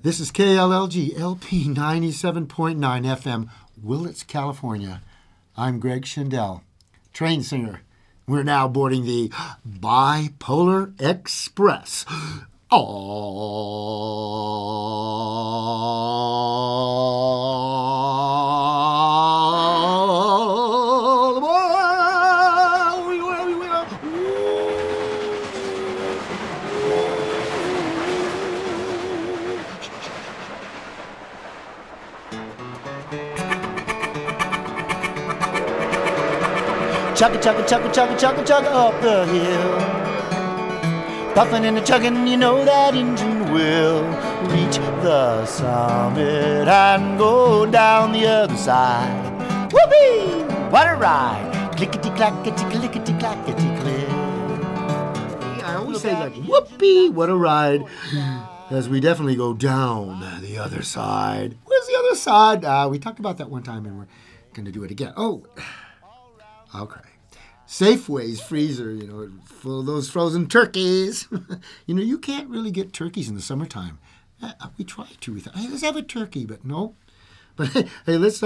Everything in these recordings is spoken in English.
This is KLLG LP 97.9 FM, Willits, California. I'm Greg Schindel, train singer. We're now boarding the Bipolar Express. All aboard! Chugga, chugga, chugga, chugga, chugga, chugga up the hill. Puffin' and a chuggin', you know that engine will reach the summit and go down the other side. Whoopee! What a ride! Clickety-clackety, clickety-clackety, click. I always say like, whoopee, what a ride. As we definitely go down the other side. Where's the other side? We talked about that one time and we're going to do it again. Oh, okay. Safeway's freezer, full of those frozen turkeys. You can't really get turkeys in the summertime. We try to. We thought, hey, let's have a turkey, but no. But hey, let's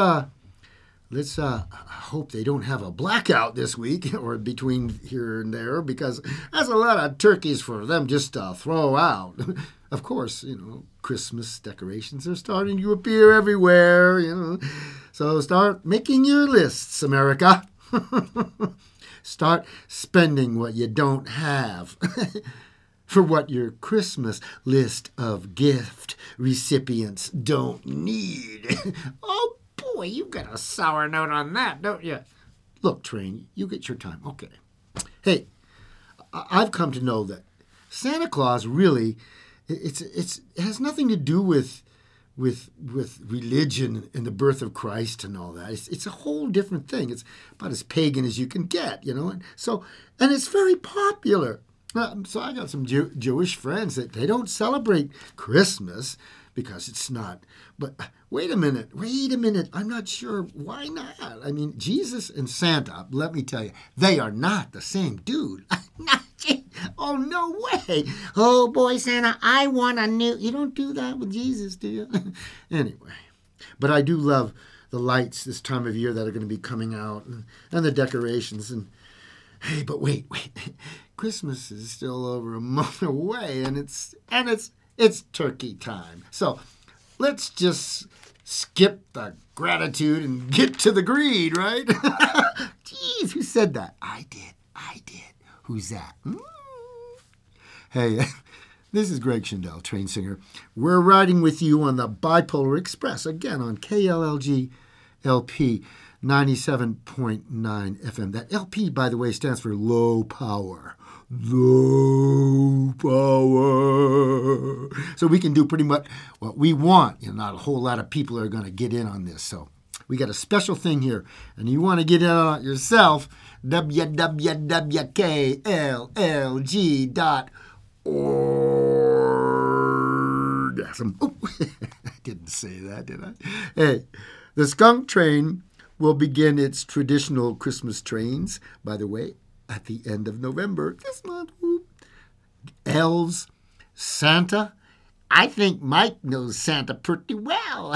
hope they don't have a blackout this week or between here and there, because that's a lot of turkeys for them just to throw out. Of course, Christmas decorations are starting to appear everywhere, So start making your lists, America. Start spending what you don't have for what your Christmas list of gift recipients don't need. Oh, boy, you've got a sour note on that, don't you? Look, Train, you get your time. Okay. Hey, I've come to know that Santa Claus really, it has nothing to do with religion and the birth of Christ and all that. It's a whole different thing. It's about as pagan as you can get, And it's very popular. So I got some Jewish friends that they don't celebrate Christmas because it's not. But wait a minute. I'm not sure. Why not? I mean, Jesus and Santa, let me tell you, they are not the same dude. Oh, no way. Oh, boy, Santa, I want a new... You don't do that with Jesus, do you? Anyway, but I do love the lights this time of year that are going to be coming out and the decorations. And hey, but wait. Christmas is still over a month away, and it's turkey time. So let's just skip the gratitude and get to the greed, right? Jeez, who said that? I did. Who's that? Hey, this is Greg Schindel, train singer. We're riding with you on the Bipolar Express, again on KLLG LP 97.9 FM. That LP, by the way, stands for low power. Low power. So we can do pretty much what we want. Not a whole lot of people are going to get in on this. So we got a special thing here, and you want to get in on it yourself, www.klg.org. Oh, I didn't say that, did I? Hey, the Skunk Train will begin its traditional Christmas trains, by the way, at the end of November. This month. Elves, Santa. I think Mike knows Santa pretty well.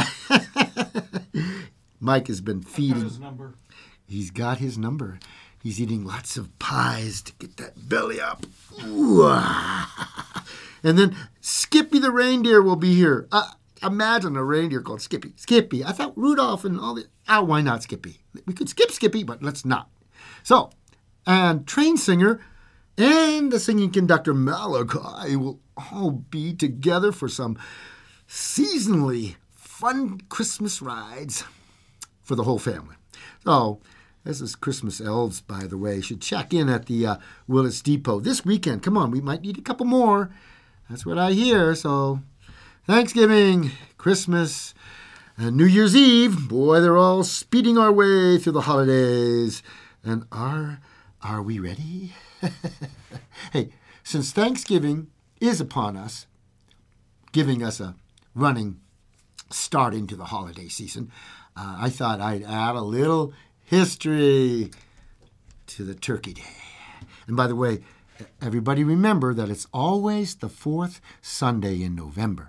Mike has been feeding. His number. He's got his number. He's eating lots of pies to get that belly up. Ooh. And then Skippy the reindeer will be here. Imagine a reindeer called Skippy. Skippy. I thought Rudolph and all the... why not Skippy? We could skip Skippy, but let's not. So, and train singer and the singing conductor Malachi will all be together for some seasonally fun Christmas rides for the whole family. So, this is Christmas elves, by the way. Should check in at the Willits Depot this weekend. Come on, we might need a couple more. That's what I hear. So, Thanksgiving, Christmas, and New Year's Eve. Boy, they're all speeding our way through the holidays. And are we ready? Hey, since Thanksgiving is upon us, giving us a running start into the holiday season, I thought I'd add a little history to the Turkey Day. And by the way, everybody remember that it's always the fourth Sunday in November.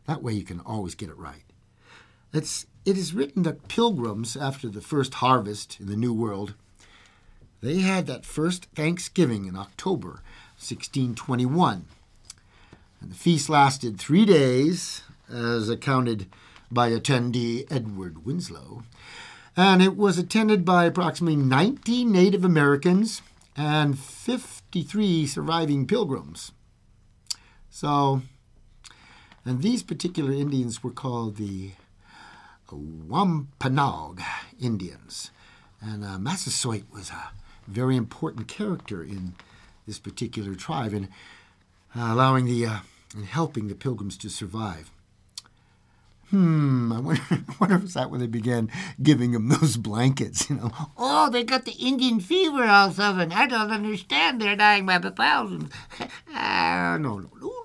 That way you can always get it right. It is written that pilgrims, after the first harvest in the New World, they had that first Thanksgiving in October 1621. And the feast lasted 3 days, as accounted by attendee Edward Winslow. And it was attended by approximately 90 Native Americans and 53 surviving pilgrims. So, and these particular Indians were called the Wampanoag Indians. And Massasoit was a very important character in this particular tribe in allowing and helping the pilgrims to survive. I wonder if it's that when they began giving them those blankets, Oh, they got the Indian fever all of a sudden. I don't understand. They're dying by the thousands. No.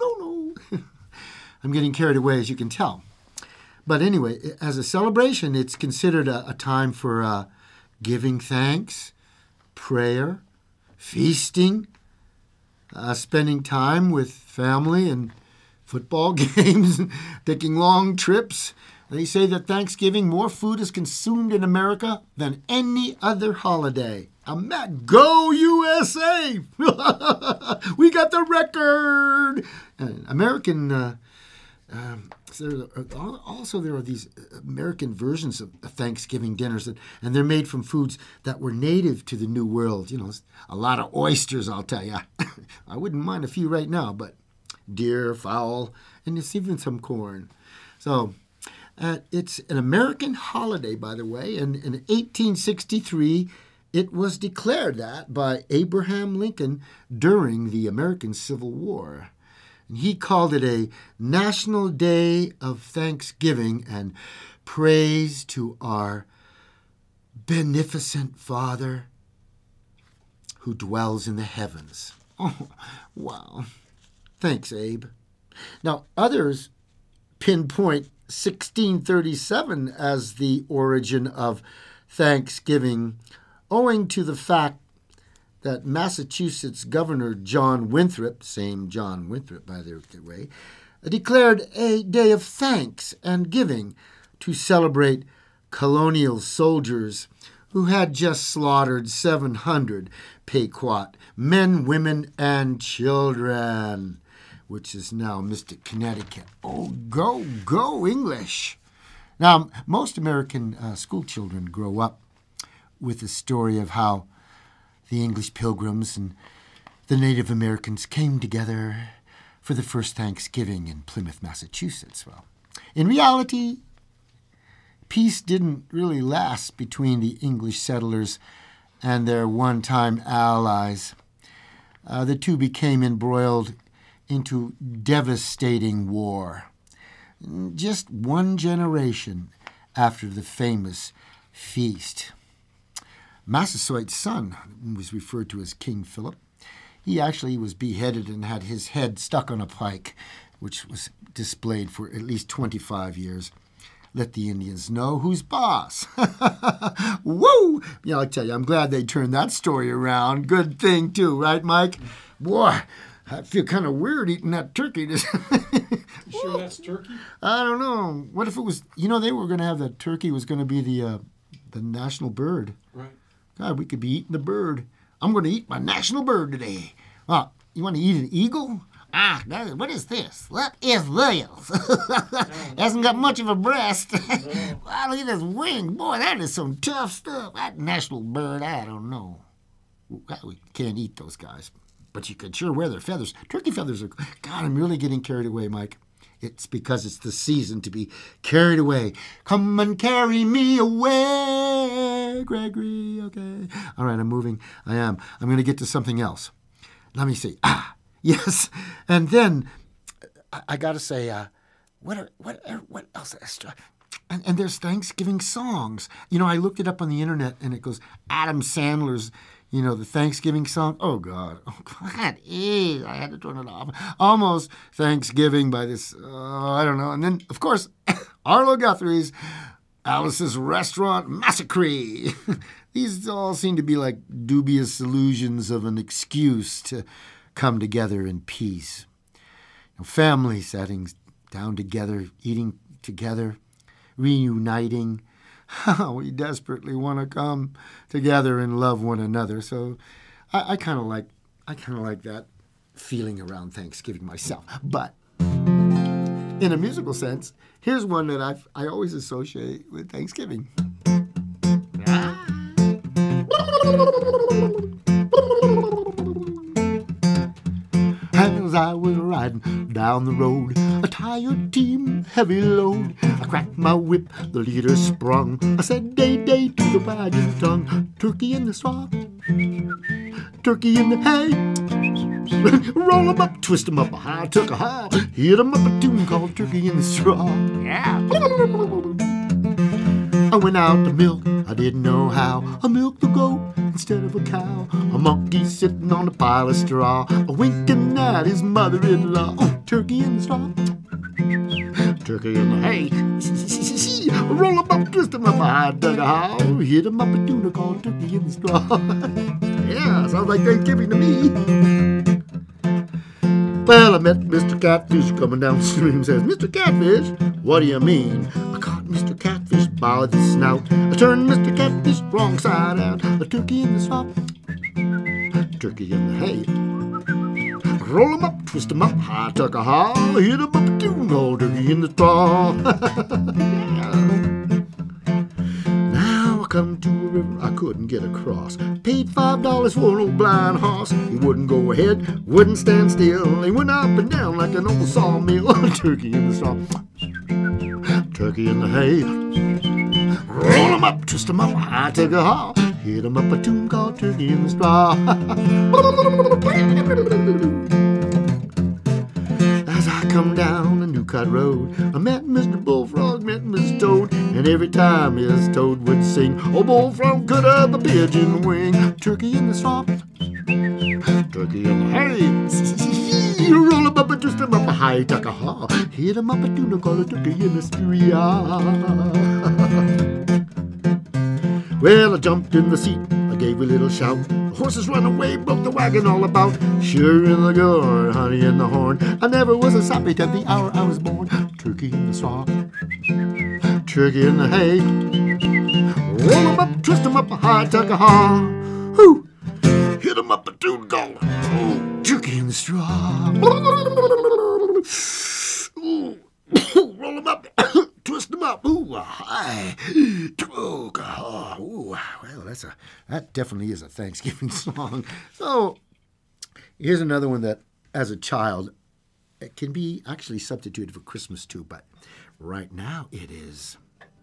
I'm getting carried away, as you can tell. But anyway, as a celebration, it's considered a time for giving thanks, prayer, feasting, spending time with family and football games, taking long trips. They say that Thanksgiving, more food is consumed in America than any other holiday. Go USA! We got the record! American... there are these American versions of Thanksgiving dinners, and they're made from foods that were native to the New World. A lot of oysters, I'll tell you. I wouldn't mind a few right now, but deer, fowl, and it's even some corn. So it's an American holiday, by the way, and in 1863, it was declared that by Abraham Lincoln during the American Civil War. And he called it a National Day of Thanksgiving and praise to our beneficent Father who dwells in the heavens. Oh, wow. Thanks, Abe. Now, others pinpoint 1637 as the origin of Thanksgiving, owing to the fact that Massachusetts Governor John Winthrop, same John Winthrop, by the way, declared a day of thanks and giving to celebrate colonial soldiers who had just slaughtered 700 Pequot men, women, and children, which is now Mystic, Connecticut. Oh, go English. Now, most American school children grow up with the story of how the English pilgrims and the Native Americans came together for the first Thanksgiving in Plymouth, Massachusetts. Well, in reality, peace didn't really last between the English settlers and their one-time allies. The two became embroiled into devastating war just one generation after the famous feast. Massasoit's son was referred to as King Philip. He actually was beheaded and had his head stuck on a pike, which was displayed for at least 25 years. Let the Indians know who's boss. Woo! I'll tell you, I'm glad they turned that story around. Good thing, too, right, Mike? Boy, I feel kind of weird eating that turkey. You sure that's turkey? I don't know. What if it was, they were going to have that turkey was going to be the national bird. Right. God, we could be eating the bird. I'm going to eat my national bird today. You want to eat an eagle? What is this? What is this? Hasn't got much of a breast. Wow, look at this wing. Boy, that is some tough stuff. That national bird, I don't know. We can't eat those guys, but you could sure wear their feathers. Turkey feathers are... God, I'm really getting carried away, Mike. It's because it's the season to be carried away. Come and carry me away, Gregory, okay. All right, I'm moving. I am. I'm going to get to something else. Let me see. Yes. And then I got to say, what else extra? And there's Thanksgiving songs. I looked it up on the internet, and it goes Adam Sandler's, the Thanksgiving song. Oh, God. That is. I had to turn it off. Almost Thanksgiving by this, I don't know. And then, of course, Arlo Guthrie's Alice's Restaurant Massacre. These all seem to be like dubious illusions of an excuse to come together in peace. Family settings down together, eating together, reuniting. We desperately want to come together and love one another. So I kind of like that feeling around Thanksgiving myself. But in a musical sense, here's one that I always associate with Thanksgiving. As I was riding down the road, a tired team, heavy load, I cracked my whip, the leader sprung. I said, day, day to the wagon tongue, turkey in the straw, turkey in the hay. Roll 'em up, twist 'em up, I took a haul, hit 'em up a tune called Turkey in the Straw. Yeah. I went out to milk, I didn't know how. I milked the goat instead of a cow. A monkey sitting on a pile of straw, a winking at his mother-in-law. Oh, turkey in the straw, turkey in the hay. Roll 'em up, twist 'em up, I dug a hole, hit 'em up a tuna called Turkey in the Straw. Yeah, sounds like Thanksgiving to me. Well, I met Mr. Catfish coming downstream. Says, Mr. Catfish, what do you mean? I caught Mr. Catfish by the snout. I turned Mr. Catfish wrong side out. A turkey in the straw, turkey in the hay. Roll 'em up, twist 'em up, high tuck a haul, hit 'em up a tune called Turkey in the Straw. Now I come to a river I couldn't get across. Paid $5 for an old blind horse. He wouldn't go ahead, wouldn't stand still. He went up and down like an old sawmill. Turkey in the straw, turkey in the hay. Roll 'em up, twist 'em up, I take a haul, hit 'em up a tune called Turkey in the Straw. As I come down a new cut road, I met Mr. Bullfrog, met Miss Toad, and every time Miss Toad would sing, oh, Bullfrog could up a pigeon wing. Turkey in the straw, turkey in the hay. You roll 'em up and twist 'em up a high tuck a haw, hit 'em up a tuna called a turkey in the straw. Well, I jumped in the seat, I gave a little shout. The horses run away, broke the wagon all about. Sugar in the gourd, honey in the horn. I never was as happy till the hour I was born. Turkey in the straw, turkey in the hay. Roll 'em up, twist 'em up a high tuck a haw. Whoo! Hit 'em up a tune called Turkey in the Straw. Roll 'em up, twist 'em up. Ooh, hi. Oh, God. Ooh, well, that definitely is a Thanksgiving song. So here's another one that, as a child, it can be actually substituted for Christmas too, but right now it is.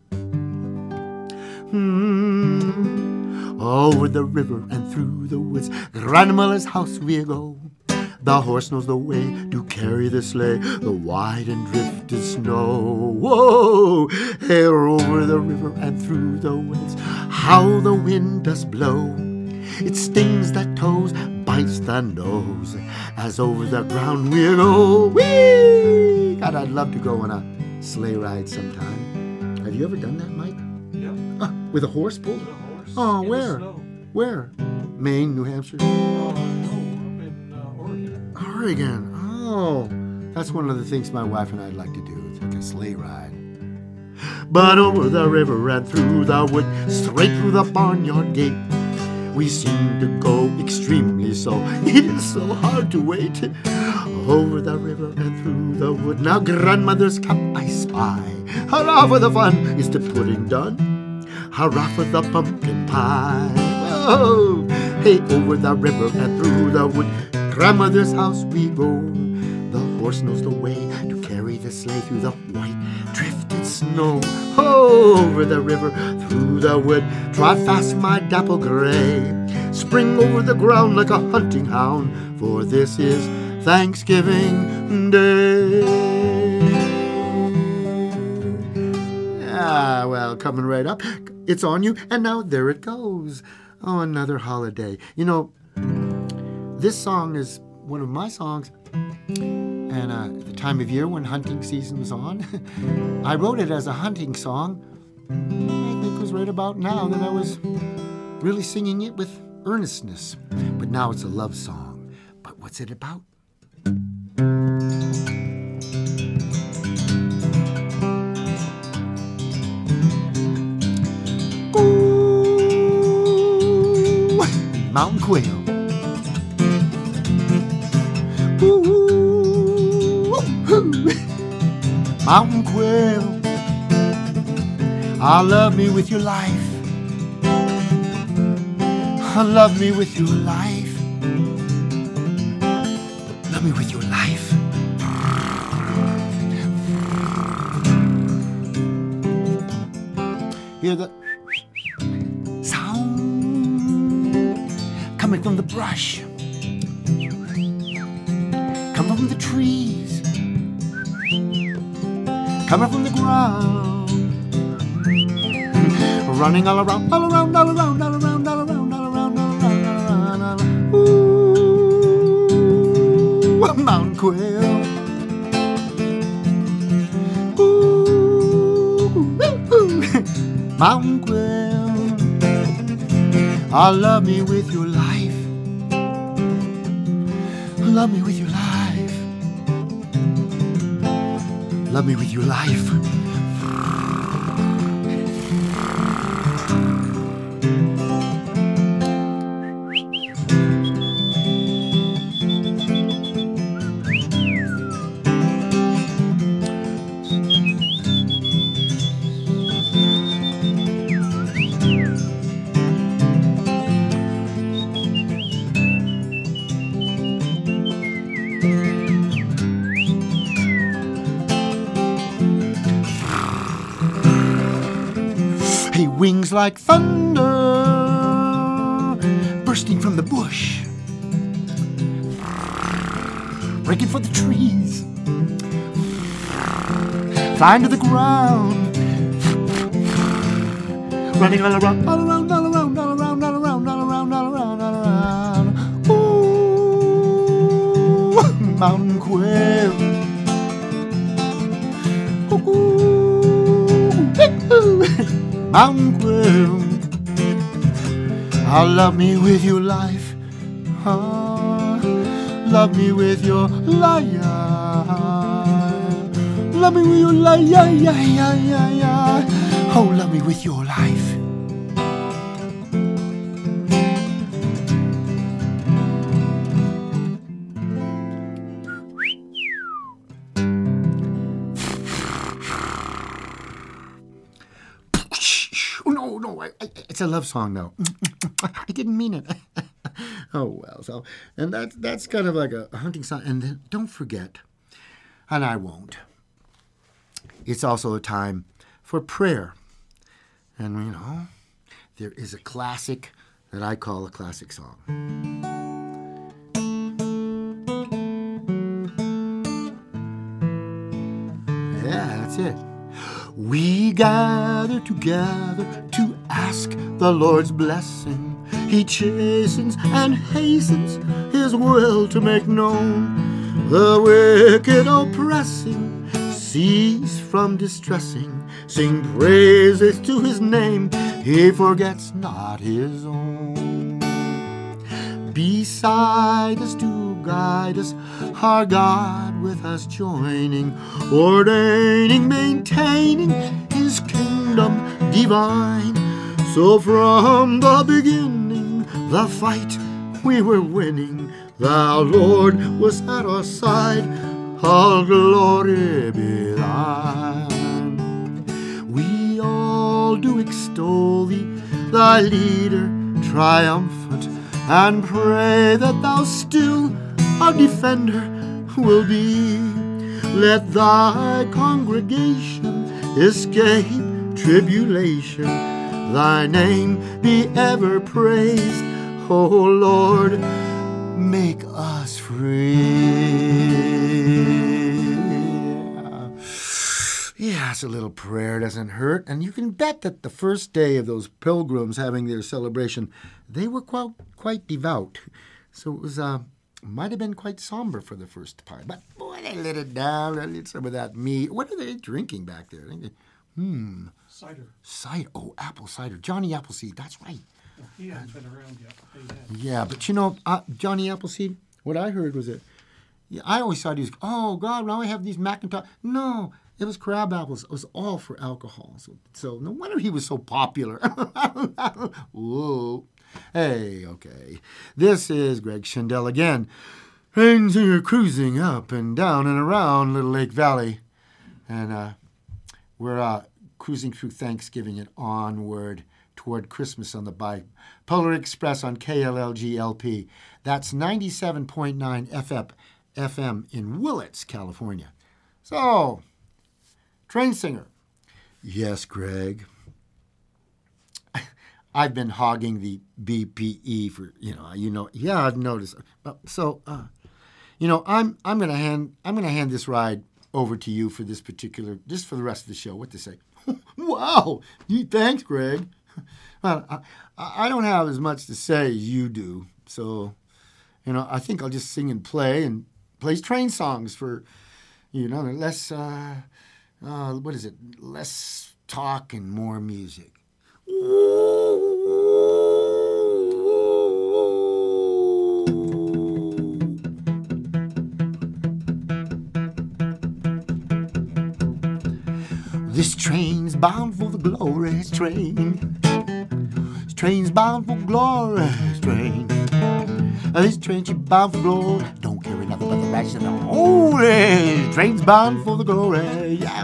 Over the river and through the woods, grandmother's house we go. The horse knows the way to carry the sleigh, the wide and drifted snow. Whoa! Hey, over the river and through the woods, how the wind does blow. It stings the toes, bites the nose, as over the ground we go. Whee! God, I'd love to go on a sleigh ride sometime. Have you ever done that, Mike? Yep. With a horse pulled? With a horse. Oh, in where? The snow. Where? Maine, New Hampshire? No, up in Oregon. Oregon. Oh, that's one of the things my wife and I'd like to do. It's like a sleigh ride. But over the river and through the wood, straight through the barnyard gate, we seem to go extremely slow. It is so hard to wait. Over the river and through the wood, now grandmother's cap I spy. Hurrah for the fun, is the pudding done? Hurrah for the pumpkin pie. Oh, hey, over the river and through the wood, grandmother's house we go. The horse knows the way to carry the sleigh through the white drifted snow. Over the river, through the wood, trot fast my dapple gray. Spring over the ground like a hunting hound, for this is Thanksgiving Day. Ah, well, coming right up. It's on you, and now there it goes. Oh, another holiday. You know, this song is one of my songs, and at the time of year when hunting season was on, I wrote it as a hunting song. I think it was right about now that I was really singing it with earnestness. But now it's a love song. But what's it about? mountain quail. Ooh, mountain quail, love me with your life. Love me with your life. Love me with your life. Hear the sound coming from the brush, coming from the trees, coming from the ground, running all around, all around, all around, all around, all around, all around, all around, all around, all around. Ooh, mountain quail. Mountain quail, love me with your life. Love me with your life. Love me with your life. Wings like thunder bursting from the bush, breaking for the trees, flying to the ground, running all around, all around, all around, all around, all around, all around, all around, all around. Ooh, mountain quail. Mountain quail, love me with your life. Love me with your life. Love me with your life. Oh, love me with your life. No, it's a love song, though. I didn't mean it. Oh, well, so, and that's kind of like a hunting song. And then don't forget, and I won't, it's also a time for prayer. And, you know, there is a classic that I call a classic song. Yeah, that's it. We gather together to ask the Lord's blessing. He chastens and hastens his will to make known. The wicked oppressing cease from distressing. Sing praises to his name. He forgets not his own. Beside us to guide us, our God with us joining, ordaining, maintaining his kingdom divine. So from the beginning, the fight we were winning, the Lord was at our side, all glory be thine. We all do extol thee, thy leader triumphant, and pray that thou still our defender will be. Let thy congregation escape tribulation. Thy name be ever praised, O Lord, make us free. Yes, a little prayer doesn't hurt. And you can bet that the first day of those pilgrims having their celebration, they were quite devout. So it was might have been quite somber for the first part. But boy, they let it down. They lit some of that meat. What are they drinking back there? Cider. Cider. Oh, apple cider. Johnny Appleseed. That's right. Well, he hasn't been around yet. But they have. Yeah, but you know, Johnny Appleseed, what I heard was that, I always thought he was, oh, God, now I have these Macintosh. No, it was crab apples. It was all for alcohol. So no wonder he was so popular. Whoa. Hey, okay. This is Greg Schindel again. Trains are cruising up and down and around Little Lake Valley. And we're cruising through Thanksgiving and onward toward Christmas on the Bipolar Express on KLLG LP. That's 97.9 FM in Willits, California. So, train singer. Yes, Greg. I've been hogging the BPE for, yeah, I've noticed. So, I'm gonna hand this ride over to you for this particular, just for the rest of the show. What to say? Wow, thanks, Greg. Well, I don't have as much to say as you do, so, I think I'll just sing and play train songs for, less, less talk and more music. This train's bound for the glorious train. This train's bound for glorious train. This train's bound for glory. Don't carry nothing but the rags of the holy. This train's bound for the glory. Yeah.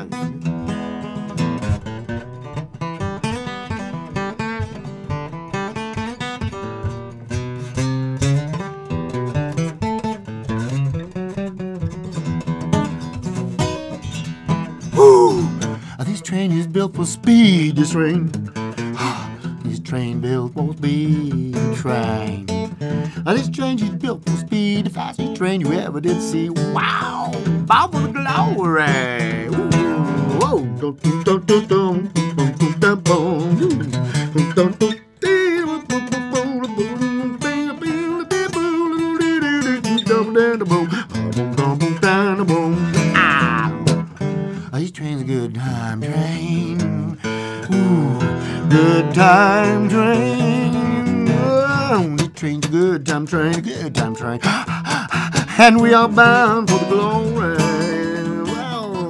This train is built for speed, this train. This train built for speed, train. This train is built for speed, the fastest train you ever did see. Wow, bound for the glory. Whoa, this train's a good time train. Ooh, good time train. Oh, this train's a good time train, good time train. And we are bound for the glory. Well.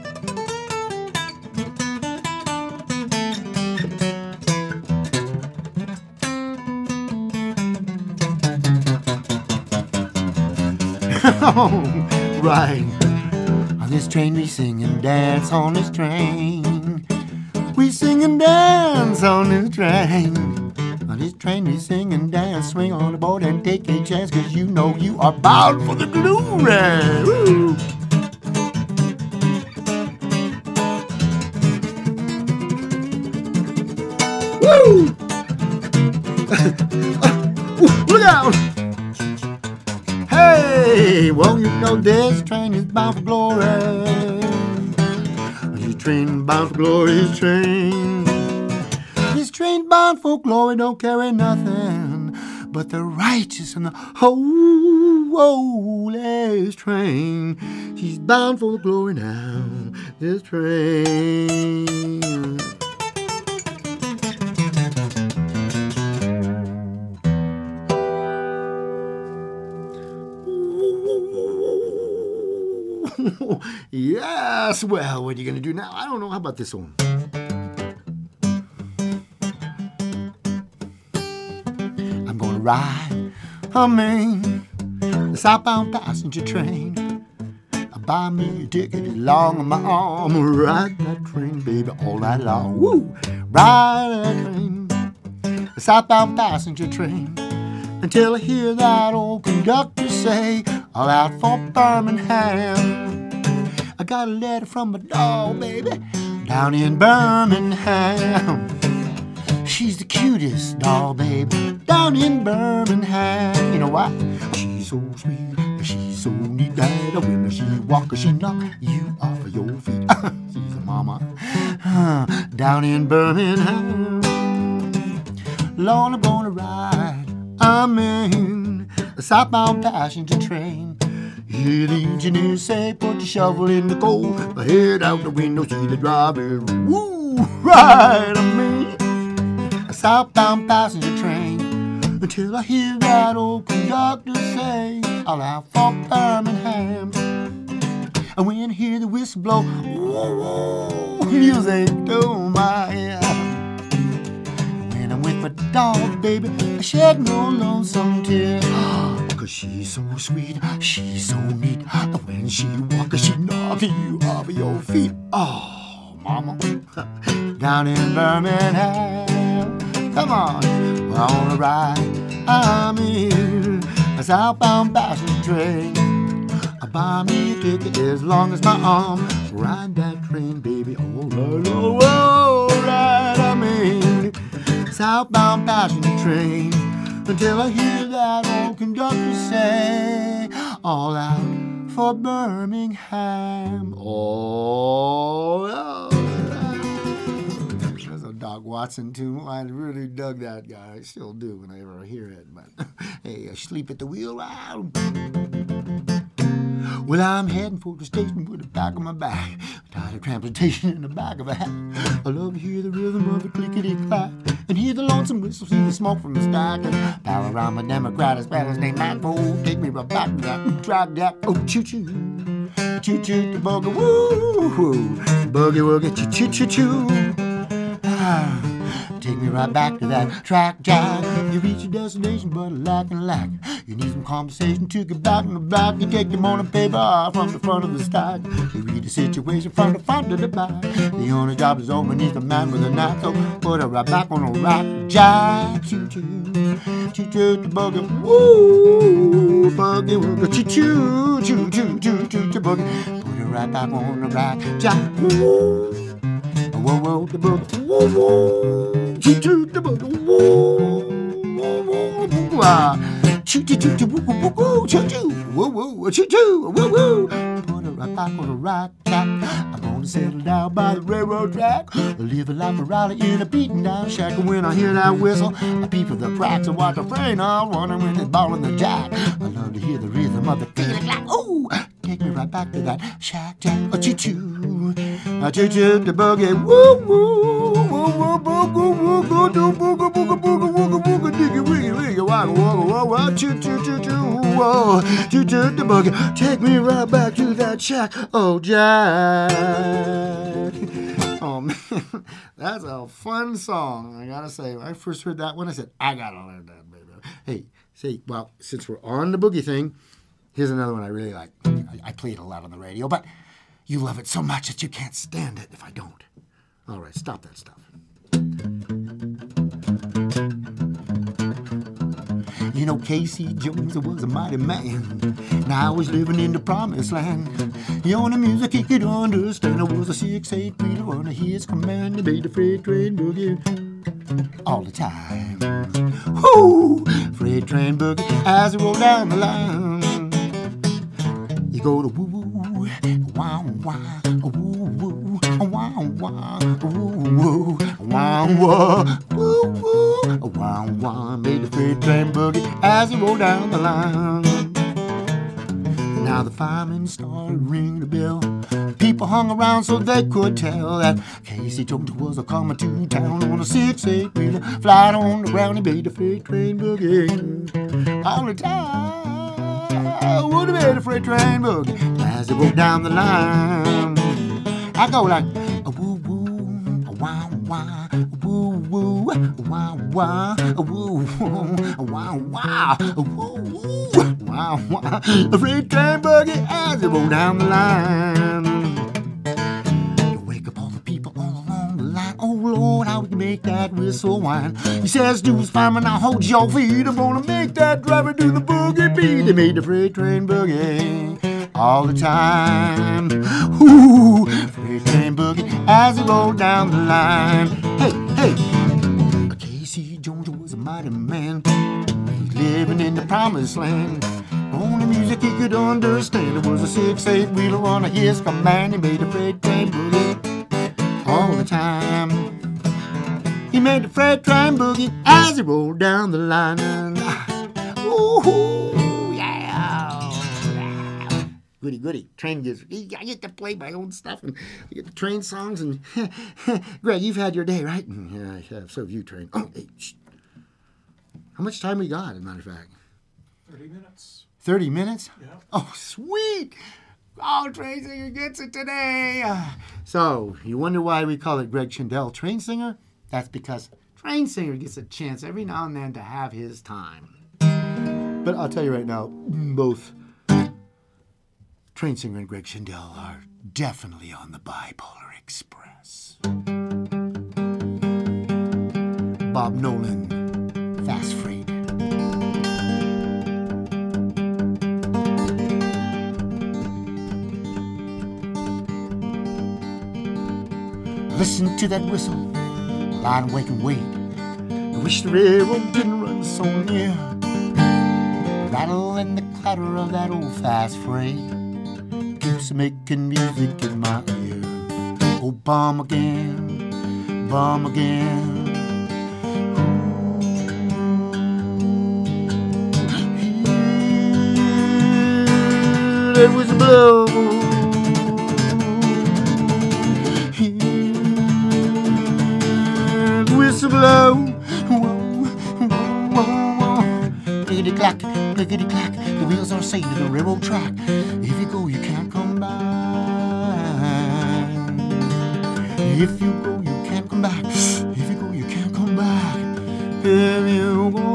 Oh, right. On this train we sing and dance on this train. We sing and dance on this train. On this train we sing and dance, swing on the board and take a chance, 'cause you know you are bound for the glory. Woo. Woo! Look out! Hey, well, this train is bound for glory. This train bound for glory, this train. This train bound for glory don't carry nothing but the righteous and the holy. This train, she's bound for glory now. This train. Yes, well, what are you going to do now? I don't know. How about this one? I'm going to ride a Maine, the southbound passenger train. Buy me a ticket along on my arm. Ride that train, baby, all night long. Woo! Ride that train, the southbound passenger train, until I hear that old conductor say, all out for Birmingham. I got a letter from my dog, baby, down in Birmingham. She's the cutest doll, baby, down in Birmingham. You know why? She's so sweet, she's so neat that when she walks, she knock you off of your feet. She's a mama, down in Birmingham. Lord, I'm gonna ride, I'm in a southbound passenger train. Hear the engineer say, put the shovel in the coal. I head out the window, see the driver. Woo! Ride on me, a southbound passenger train, until I hear that old conductor say, all out for Birmingham. And when I hear the whistle blow, woo, music to my ear. When I'm with my dog, baby, shed no lonesome tear. 'Cause she's so sweet, she's so neat. When she walks, she knocks you off your feet. Oh, mama, down in Birmingham. Come on, we're on a ride. I'm in a southbound passenger train. Buy me a ticket as long as my arm. Ride that train, baby, all right, I'm in southbound passenger train. Until I hear that old conductor say, all out for Birmingham. All out. That's a Doc Watson tune. I really dug that guy. I still do whenever I hear it. But hey, I sleep at the wheel. Well, I'm heading for the station with the back of my bag. Tired of transportation in the back of a hat. I love to hear the rhythm of the clickety-clack and hear the lonesome whistle, see the smoke from the stack. And Panorama Democrat, a speller's named Matt Cole. Take me right back to that track that. Oh, choo-choo. Choo-choo, the boogie, woo-hoo. Boogie, woogie, choo-choo-choo-choo. Take me right back to that track, Jack. You reach your destination, but lack and lack. You need some conversation to get back in the back. You take your morning paper from the front of the stack. You read the situation from the front to the back. The only job is over, needs a man with a knife. So put her right back on the rack, Jack. Choo-choo, choo-choo, the boogie, woo, boogie, woogie, choo-choo, choo-choo, choo-choo, boogie. Put her right back on the rack, Jack. Woo. Whoa, whoa, the book, whoa, whoa, choo-choo, the book, whoa, whoa, whoa, whoa, choo-choo, choo-choo, whoa, whoa, choo-choo, whoa, whoa, choo-choo, whoa, whoa. Put her right back on the right track. I'm gonna settle down by the railroad track. Live a life of Raleigh in a beaten down shack. And when I hear that whistle, I peep at the cracks and watch the train all running when it's balling the jack. I love to hear the rhythm of the click-clack, ooh. Take me right back to that shack, jack, choo-choo, choo-choo, the boogie, woo, woo, woo, woo, boogie, woo, go do boogie, boogie, boogie, boogie, boogie, diggy, wiggy, wiggy, wagga, wagga, wagga, wagga, choo-choo, choo-choo, whoa, choo-choo, the boogie. Take me right back to that shack, oh, Jack. Oh, man, that's a fun song, I gotta say. When I first heard that one, I said, I gotta learn that, baby. Hey, say, well, since we're on the boogie thing, here's another one I really like. I play it a lot on the radio, but you love it so much that you can't stand it if I don't. All right, stop that stuff. You know, Casey Jones was a mighty man. Now he's living in the promised land. The only music he could understand was a 6/8 wheeler under his command. He made the freight train boogie all the time. Whoo! Freight train boogie as he rolled down the line. You go to woo woo, wow wow, woo woo, wow wow, woo woo, wow wow, woo woo, wow wow. Made the freight train boogie as he rolled down the line. Now the firemen started ringing the bell. People hung around so they could tell that Casey Jones was a coming to town on a 6/8 wheeler, flying on the ground. He made the freight train boogie all the time. Would have made a freight train boogie as it rolled down the line. I go like a woo woo, a wow wow, a woo woo, a wow wow, a woo woo, a wow wow, a woo woo, wow wow. A freight train boogie as it rolled down the line. To wake up all the people all along the line. Oh Lord, how we can make that whistle whine. He says, "Do fireman, now hold your feet. I'm gonna make that driver do the boogie beat." They made the freight train boogie all the time. Ooh, freight train boogie as it rolled down the line. Hey, hey, Casey Jones was a mighty man. He's living in the promised land. Only music he could understand it was a 6/8 wheeler on his command. He made the freight train boogie all the time. He made the freight train boogie as he rolled down the line. Ooh, yeah. Goody, goody. Train gets, I get to play my own stuff and I get the train songs. And Greg, you've had your day, right? Yeah, I have. So have you, Train. Oh, hey, shh. How much time we got, as a matter of fact? 30 minutes. 30 minutes? Yeah. Oh, sweet. Oh, Train Singer gets it today. So, you wonder why we call it Greg Chindell Train Singer? That's because Train Singer gets a chance every now and then to have his time. But I'll tell you right now, both Train Singer and Greg Schindel are definitely on the Bipolar Express. Bob Nolan, Fast Freight. Listen to that whistle, lie awake and wait. I wish the railroad didn't run so near. The rattle and the clatter of that old fast freight keeps making music in my ear. Oh, bomb again, bomb again. It was a blow. Whistle blow. Clickety clack, clickety clack. The wheels are saying to the railroad track. If you go, you can't come back. If you go, you can't come back. If you go, you can't come back. If you go.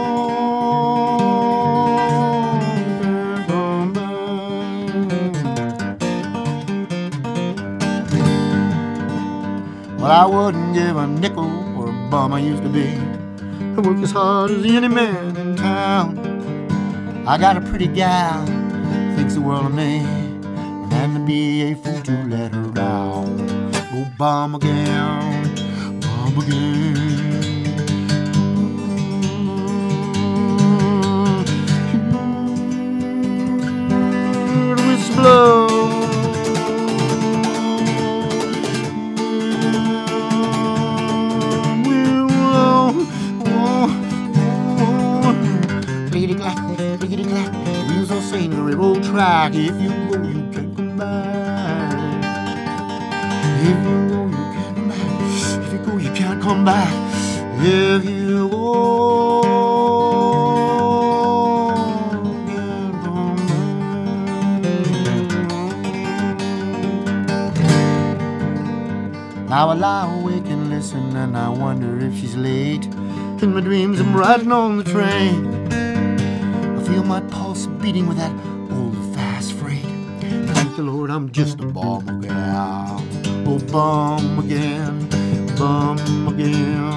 Well, I wouldn't give a nickel for a bum I used to be. I work as hard as any man in town. I got a pretty gal, thinks the world of me, and to be a fool to let her down. Oh, bomb again, bomb again. The whistle blow. Saying the railroad track. If you go, you can't come back. If you go, you can't come back. If you go, you can't come back. If you go, you can't come back. Now I lie awake and listen, and I wonder if she's late. In my dreams, I'm riding on the train. Feel my pulse beating with that old fast freight. Thank the Lord, I'm just a bum again. Oh, bum again, bum again.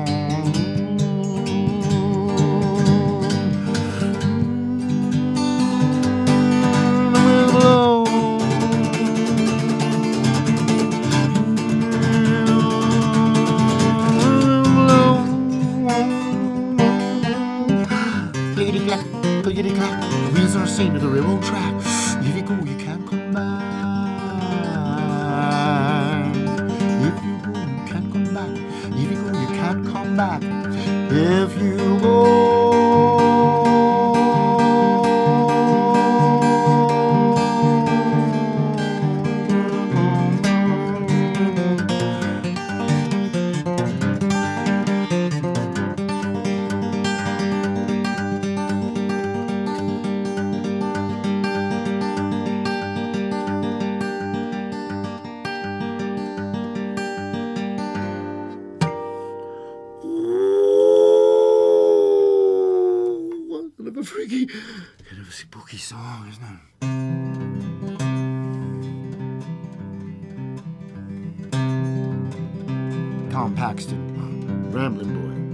Clickety clack, the wheels are saying to the railroad track. If you go, you can't come back. If you go, you can't come back. If you go, you can't come back. If you go. A freaky, kind of a spooky song, isn't it? Tom Paxton, Rambling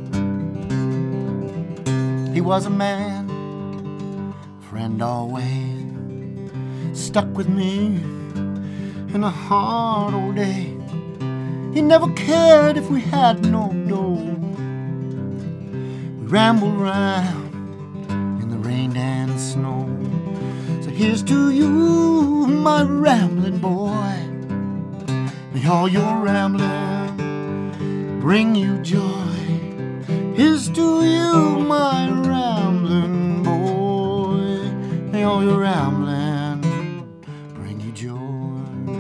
Boy. He was a man, friend always, stuck with me in a hard old day. He never cared if we had no dough. We rambled round rain and snow. So here's to you, my rambling boy. May all your rambling bring you joy. Here's to you, my rambling boy. May all your rambling bring you joy.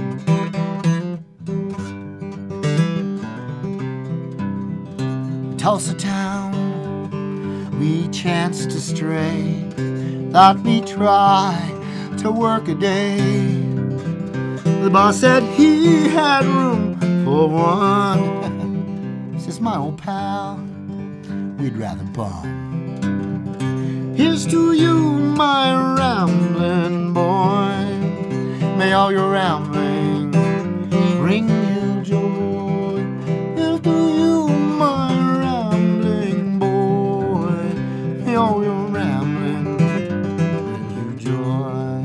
Tulsa town, we chanced to stray. Thought we'd try to work a day. The boss said he had room for one. Says, my old pal, we'd rather bomb. Here's to you, my rambling boy. May all your rambling bring you joy. Here's to you, my rambling boy. May all your rambling bring you joy.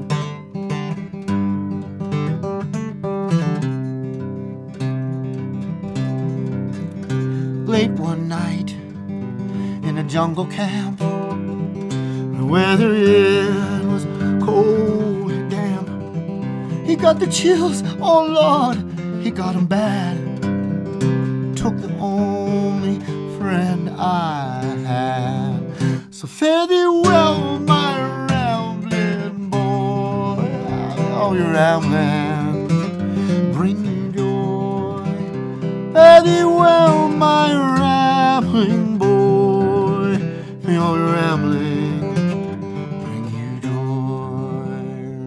Late one night in a jungle camp, the weather it was cold and damp. He got the chills, oh Lord, he got 'em bad. Took the only friend I had. So fare thee well, my rambling boy. All your rambling bring you joy. Fare thee well, my rambling boy. May all your rambling bring you joy.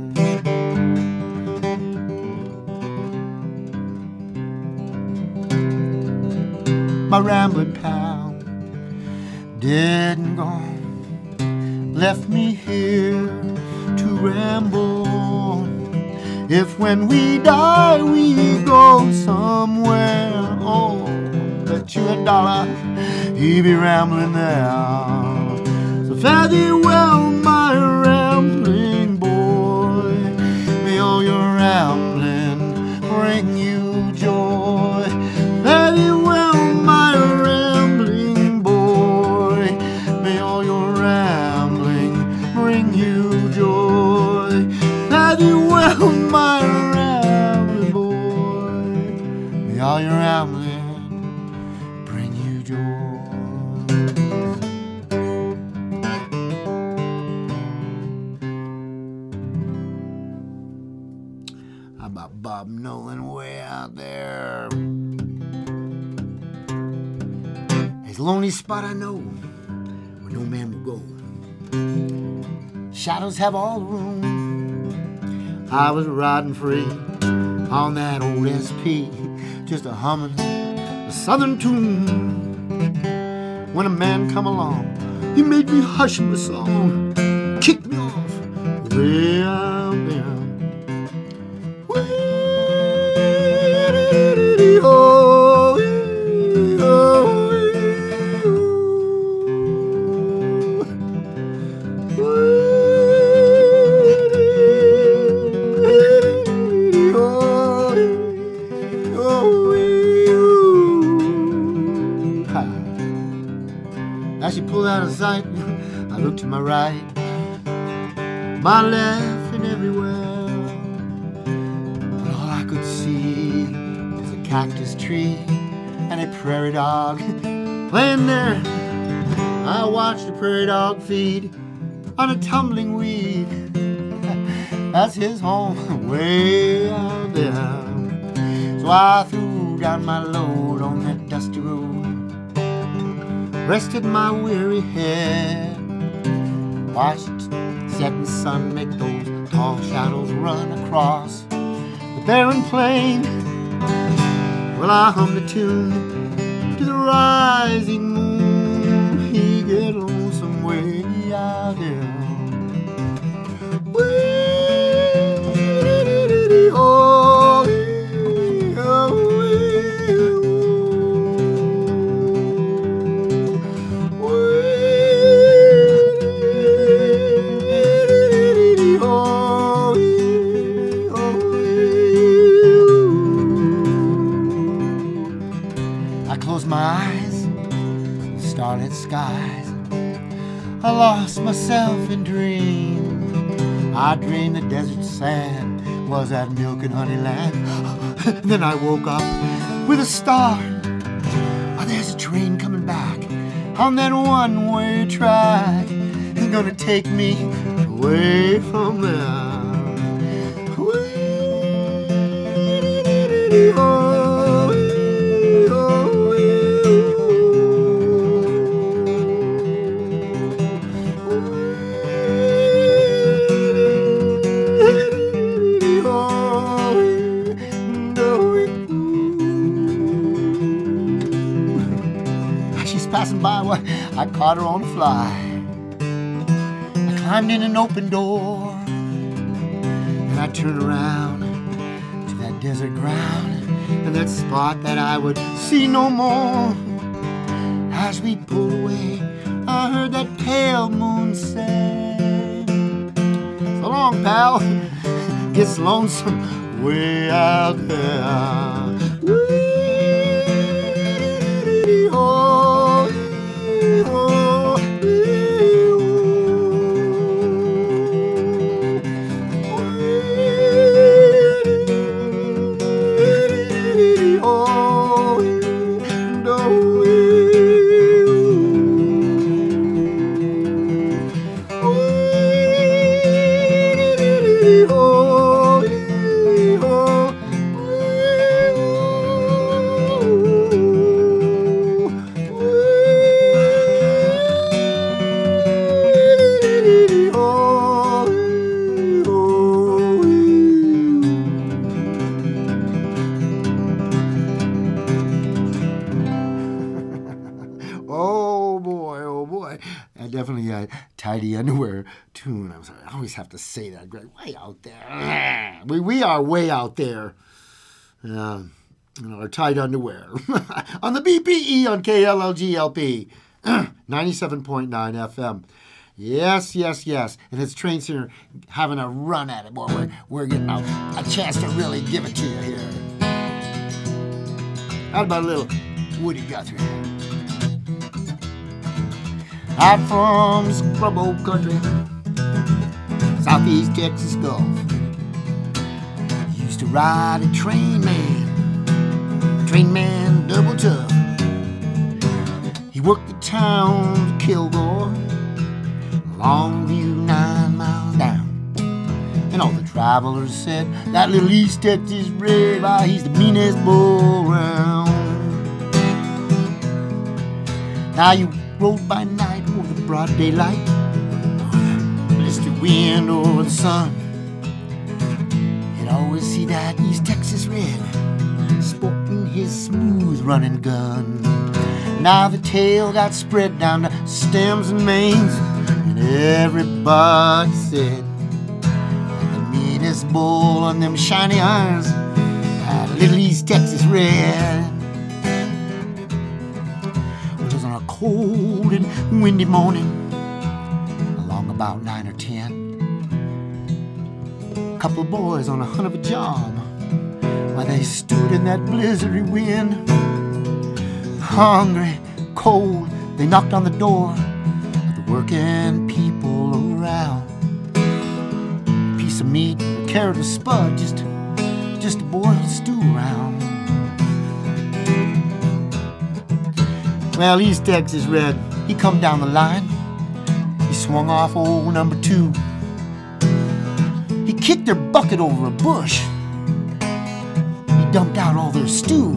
My rambling pal dead and gone, left me here to ramble on. If when we die we go somewhere, oh, bet you $1 he be rambling there. So fare thee well, my rambling boy. May all your rambling bring you joy. Fare thee well, my rambling boy. May all your rambling bring you joy. Fare thee well, my rambling boy. May all your rambling bring you joy. How about Bob Nolan way out there? There's a lonely spot I know where no man will go. Shadows have all the room. I was riding free on that old SP, just a humming a southern tune. When a man come along, he made me hush my song, kicked me off way out there. As she pulled out of sight, I looked to my right, my left, and everywhere. But all I could see was a cactus tree and a prairie dog playing there. I watched the prairie dog feed on a tumbling weed. That's his home, way out there. So I threw down my load on that dusty road, rested my weary head, watched the setting sun make those tall shadows run across the barren plain. Well, I hummed a tune to the rising moon. He get lonesome way out here. Starlit skies, I lost myself in dreams. I dreamed the desert sand was that milk and honey land. Then I woke up with a start. Oh, there's a train coming back on that one-way track. It's gonna take me away from there. passing by, well, I caught her on the fly. I climbed in an open door, and I turned around to that desert ground, and that spot that I would see no more. As we pulled away, I heard that pale moon say, "So long, pal, gets lonesome way out there." Definitely a Tidy Underwear tune. I'm sorry, I always have to say that. Way out there. We are way out there. Our tight underwear. On the BPE on KLLGLP. 97.9 FM. Yes. And it's Train Center having a run at it. Boy, we're getting a chance to really give it to you here. How about a little Woody Guthrie? Out from scrub old country, Southeast Texas Gulf. Used to ride a train man double tough. He worked the town to Kilgore, Longview 9 miles down. And all the travelers said, that little East Texas red, he's the meanest bull around. Now you rode by night over the broad daylight, blistered wind over the sun. You'd always see that East Texas red sporting his smooth running gun. Now the tail got spread down the stems and manes, and everybody said the meanest bull on them shiny irons had a little East Texas red. A cold and windy morning, along about 9 or 10, a couple of boys on a hunt of a job, while they stood in that blizzardy wind, hungry, cold. They knocked on the door of the working people around. A piece of meat, a carrot of spud, just to boil the stew around. Well, East Texas Red, he come down the line. He swung off old number 2. He kicked their bucket over a bush. He dumped out all their stew.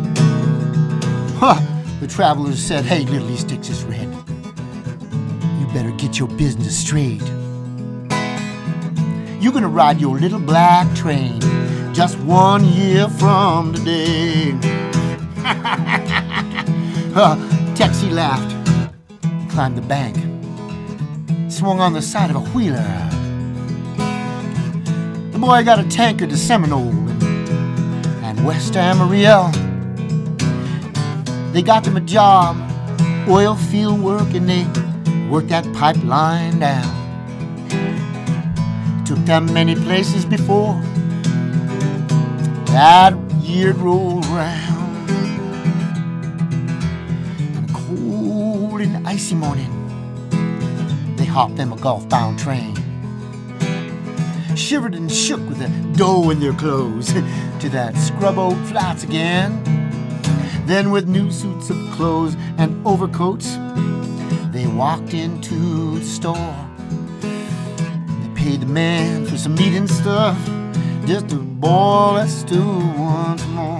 The travelers said, "Hey, little East Texas Red, you better get your business straight. You're gonna ride your little black train just 1 year from today." Texie laughed, climbed the bank, swung on the side of a wheeler. The boy got a tankard to Seminole and West Amarillo. They got them a job, oil field work, and they worked that pipeline down. Took them many places before that year rolled round. An icy morning, they hopped them a Gulf-bound train, shivered and shook with the dough in their clothes to that scrub oak flats again. Then with new suits of clothes and overcoats, they walked into the store. They paid the man for some meat and stuff, just to boil that stew once more.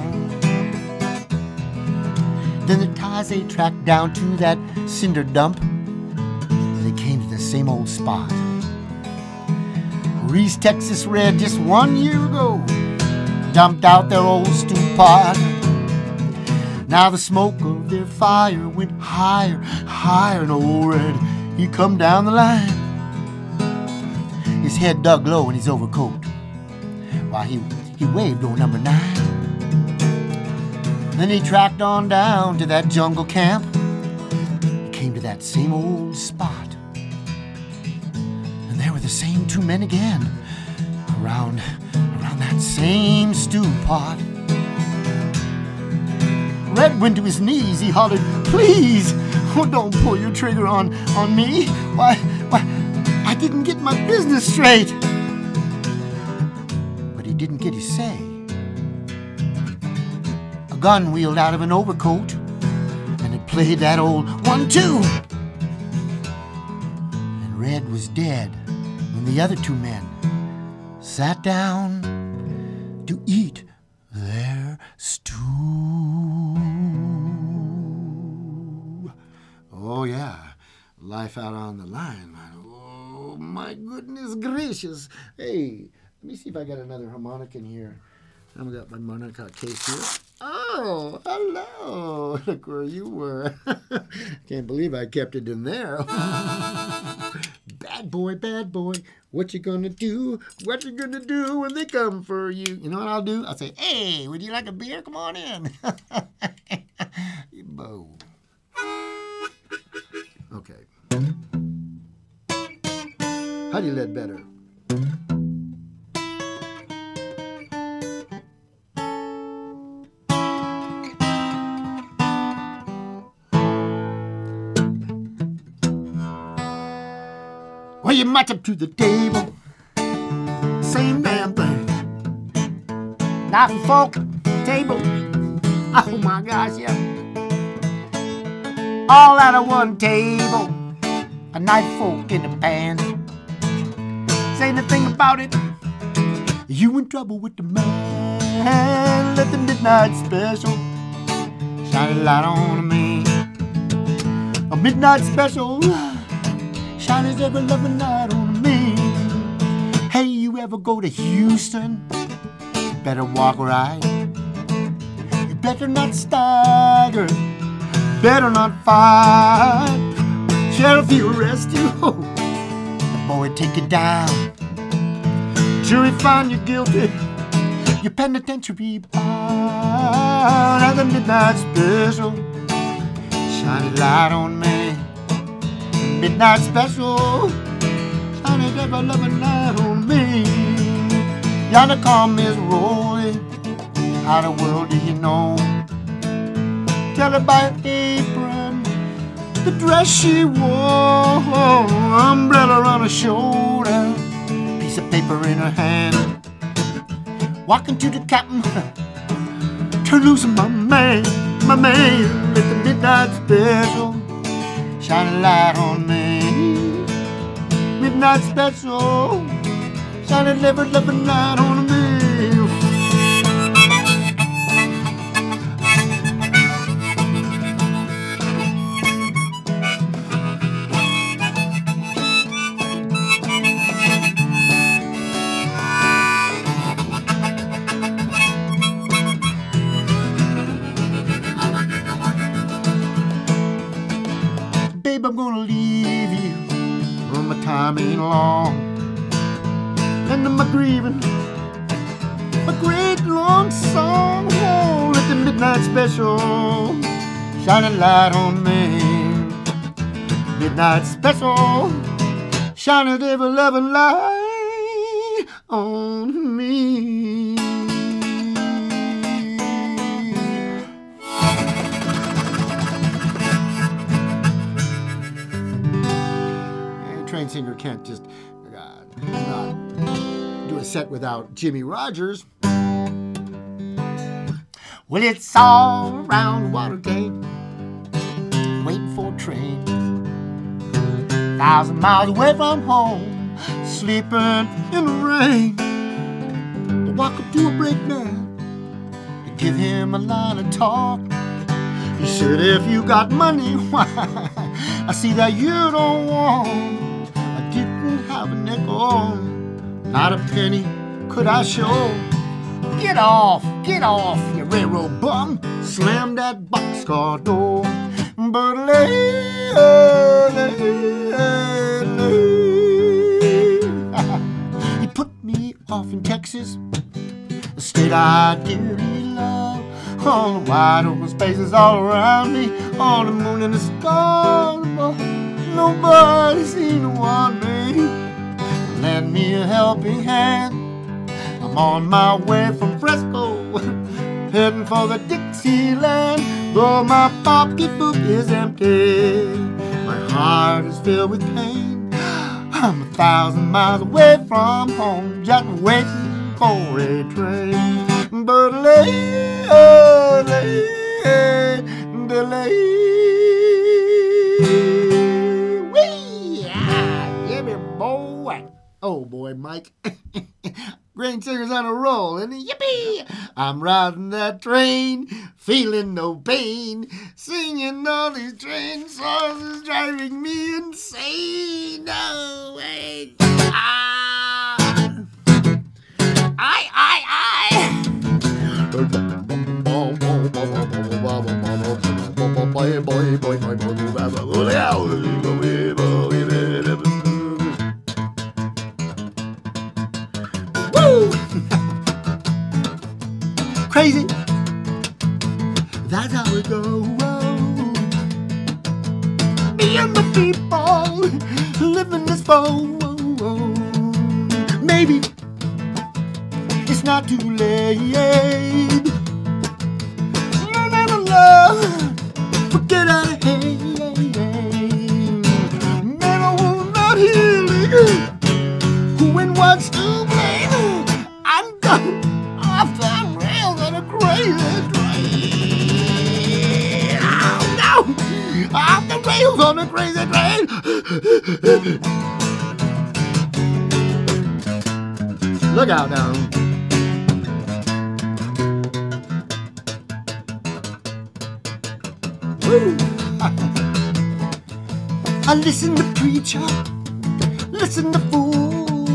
Then the ties they tracked down to that cinder dump. They came to the same old spot where East Texas Red just 1 year ago dumped out their old stew pot. Now the smoke of their fire went higher, higher, and old Red, he come down the line. His head dug low in his overcoat while he waved old number 9. Then he tracked on down to that jungle camp. He came to that same old spot, and there were the same 2 men again around that same stew pot. Red went to his knees. He hollered, "Please, oh, don't pull your trigger on me. Why, I didn't get my business straight." But he didn't get his say. A gun wheeled out of an overcoat, and it played that old 1-2. And Red was dead when the other 2 men sat down to eat their stew. Oh, yeah. Life out on the line, man. Oh, my goodness gracious. Hey, let me see if I got another harmonica in here. I've got my harmonica case here. Oh, hello. Look where you were. Can't believe I kept it in there. Bad boy, what you gonna do? What you gonna do when they come for you? You know what I'll do? I'll say, "Hey, would you like a beer? Come on in." Bo. Okay. How do you let better? Well, you march up to the table, same damn thing. Knife and fork, table, oh my gosh, yeah. All out of one table, a knife, fork in the pan. Say anything about it, you in trouble with the man. Let the midnight special shine a light on me. A midnight special shines every loving night on me. Hey, you ever go to Houston? Better walk right. You better not stagger. Better not fight. Sheriff, you arrest you. The boy take you down. Jury find you guilty. Your penitentiary bound. And the midnight special shine a light on me. Midnight special, shining every loving night on me. Yonder calm is rolling. How the world do you know? Tell her by her apron, the dress she wore, umbrella on her shoulder, piece of paper in her hand. Walking to the captain, turn loose my man, let the midnight special shine a light on me. Midnight special, shining every loving night on me. Babe, I'm gonna leave you, but my time ain't long. And I'm grieving a great long song. Oh, let the midnight special shine a light on me. Midnight special, shining every loving light on me. Train singer can't just not do a set without Jimmy Rogers. Well, it's all around Watergate, waiting for a train. 1,000 miles away from home, sleeping in the rain. To walk up to a brakeman, to give him a line of talk. He said, if you got money, why, I see that you don't want. Didn't have a nickel, not a penny could I show. Get off, you railroad bum. Slam that boxcar door. But he put me off in Texas, a state I dearly love. All the wide open spaces all around me, all the moon and the stars. Nobody seemed to want me. Lend me a helping hand. I'm on my way from Fresco, heading for the Dixieland. Though my pocketbook is empty, my heart is filled with pain. I'm 1,000 miles away from home, just waiting for a train. But delay. Wee! Give me boy. Oh boy, Mike. Grain Singer's on a roll, and yippee! I'm riding that train, feeling no pain, singing all these train songs is driving me insane. No way! Woo! Crazy. That's how it goes. Me and the people living this boat. Maybe it's not too late. Learn how to love, forget how to hate. Man, I will not healing. Who and what's to blame? I'm going off the rails on a crazy train. Oh no! Off the rails on a crazy train. Look out now. Woo. I listen to preacher, listen to fool.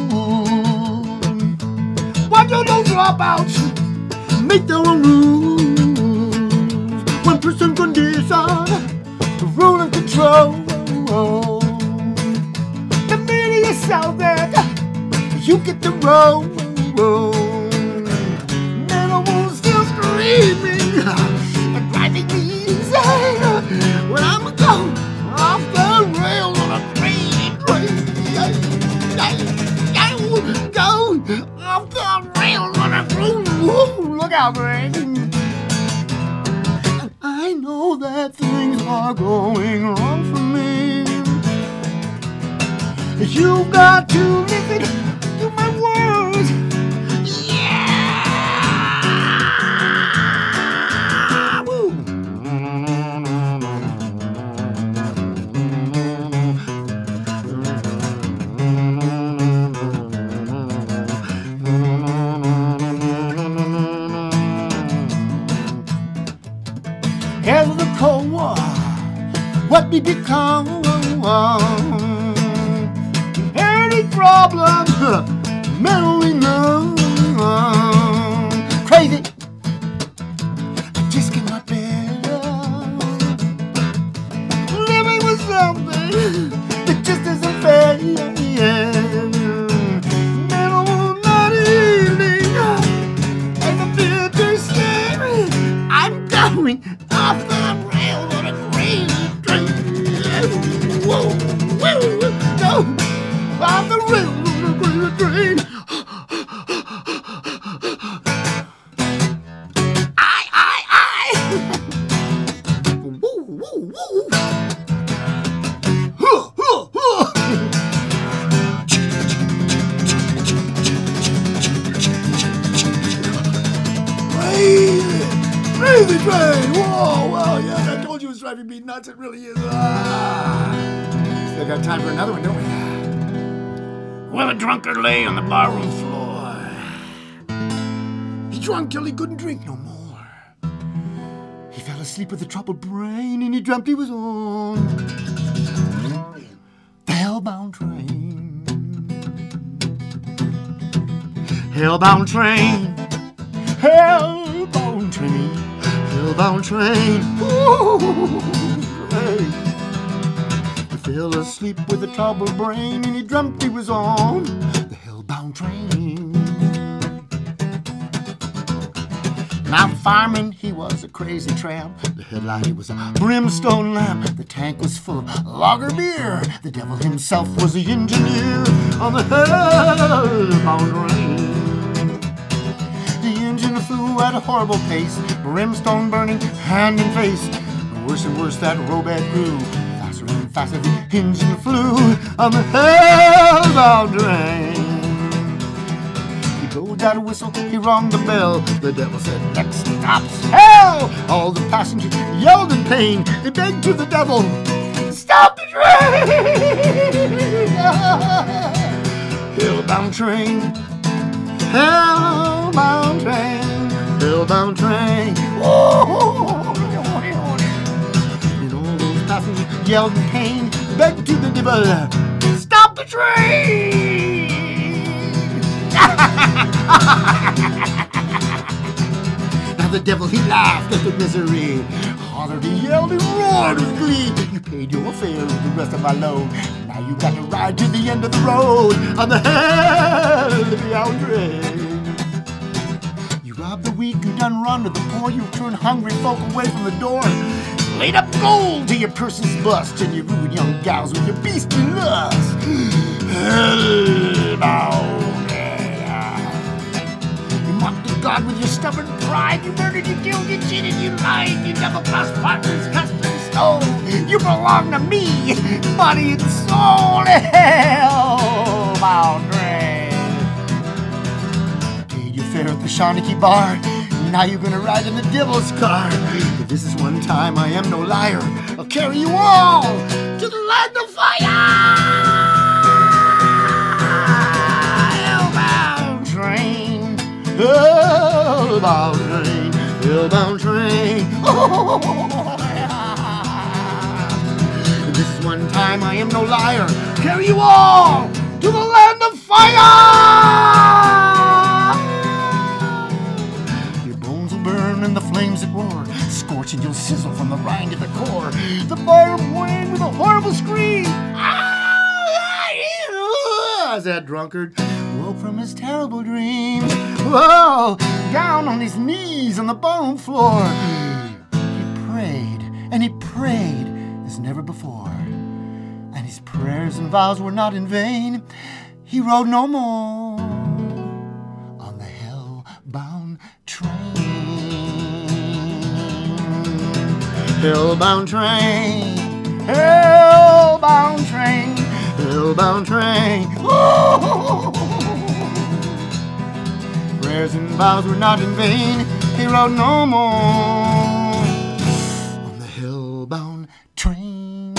Why don't those dropouts make their own rules? One person condition, rule and control. The minute you sell that, you get the road. Man, I was still screaming, driving me insane. When I'm going off the rails on a crazy train, go off the rails on a train. Look out, Greg. I know that things are going wrong for me. You got to listen to my words. Yeah! Woo! Here's the Cold War, what we become. Any problem, mentally numb. Crazy, I just cannot bear living with something that just isn't fair. Middle night evening, and the bitter stare. I'm going off the rails on a crazy train. Whoa, whoa, no, off the rails on a crazy train. Woo, woo, woo. Huh, huh, huh. Crazy train! Whoa, wow, yeah, I told you it was driving me nuts. It really is. Still got time for another one, don't we? Well, a drunkard lay on the barroom floor. He drunk till he couldn't drink no more. He fell asleep with a troubled brain, and he dreamt he was on the hellbound train. Hellbound train, hellbound train, hellbound train. Ooh, train. He fell asleep with a troubled brain, and he dreamt he was on the hellbound train. Now the fireman, he was a crazy tramp. The headlight, it was a brimstone lamp. The tank was full of lager beer. The devil himself was the engineer on the hellbound train. The engine flew at a horrible pace, brimstone burning hand and face. Worse and worse that robot grew. Faster and faster the engine flew on the hellbound train. He blowed out a whistle, he rung the bell. The devil said, next stop's hell. All the passengers yelled in pain. They begged to the devil, stop the train. Hellbound train, hellbound train, hellbound train. And all those passengers yelled in pain, begged to the devil, stop the train. Now the devil, he laughed at the misery. Hollered, he yelled, he roared with glee. You paid your fare with the rest of my load. Now you got to ride to the end of the road on the hellbound train. You robbed the weak and done run to the poor. You turned hungry folk away from the door. Laid up gold to your person's bust, and you ruined young gals with your beastly lust. Hellbound. Mocked at God with your stubborn pride. You murdered, you killed, you cheated, you lied. You double-crossed partners, cussed and stole. You belong to me, body and soul. Hellbound train. Paid your fare at the Shawnee bar. Now you're gonna ride in the devil's car. But this is one time, I am no liar. I'll carry you all to the land of fire. Hellbound train. Hellbound train, hellbound train. Oh, yeah. This is one time, I am no liar. Carry you all to the land of fire. Your bones will burn in the flames that roar, scorching you'll sizzle from the rind to the core. The fire will wane with a horrible scream. As that drunkard woke from his terrible dreams, whoa, down on his knees on the ballroom floor, he prayed and he prayed as never before, and his prayers and vows were not in vain. He rode no more on the hellbound train. Hellbound train, hellbound train, hellbound train. Ooh. Prayers and vows were not in vain. He rode no more on the hellbound train.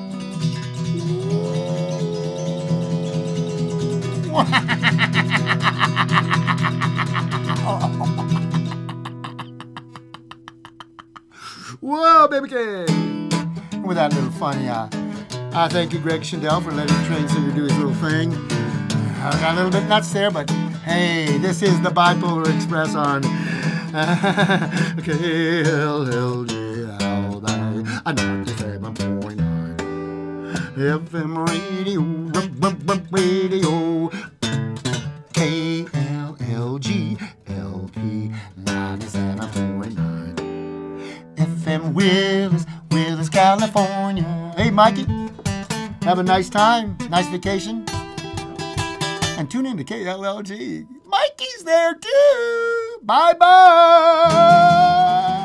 Whoa, baby king! With that little funny, I thank you, Greg Schindel, for letting the train singer do his little thing. I got a little bit nuts there, but hey, this is the Bipolar Express on KLLJ. I know to say my point on FM radio, KLLG, LP 97.9. FM Willis, California. Hey, Mikey, have a nice time, nice vacation. And tune in to KLLG. Mikey's there too. Bye-bye.